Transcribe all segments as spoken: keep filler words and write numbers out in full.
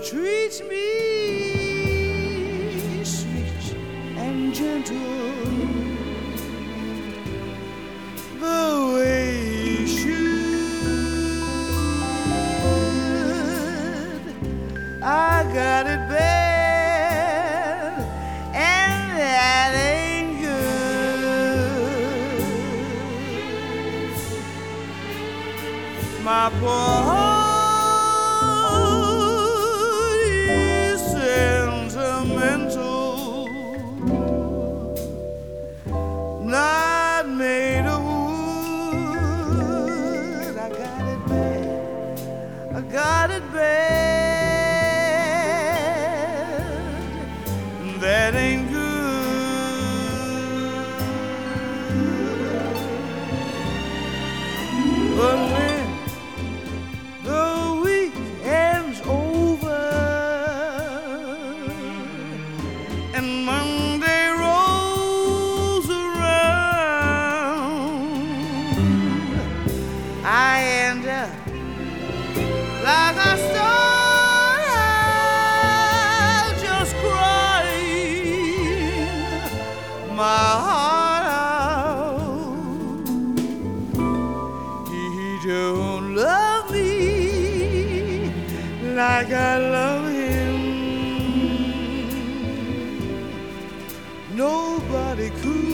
treats me sweet and gentle the way he should. I got it bad, and that ain't good. My poor heart is sentimental, not made of wood. I got it bad, I got it bad, that ain't good. But when the weekend's over and Monday rolls around, I end up like I started out, just crying my heart out. He don't love me like I love him. Nobody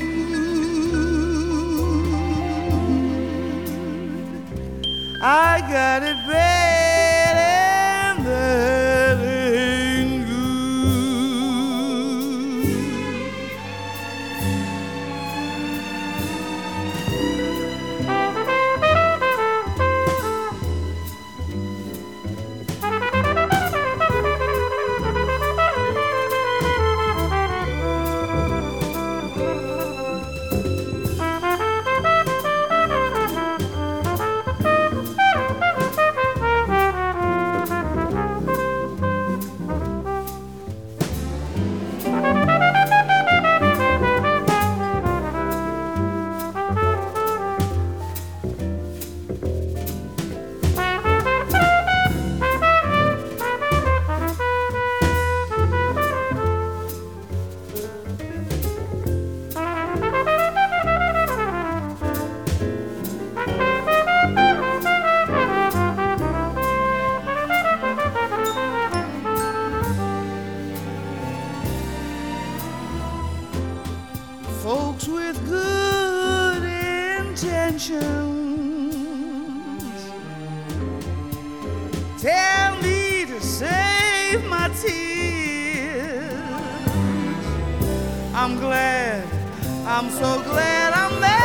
could. I got it bad, and that ain't good. Folks with good intentions tell me to save my tears. I'm glad, I'm so glad I'm there.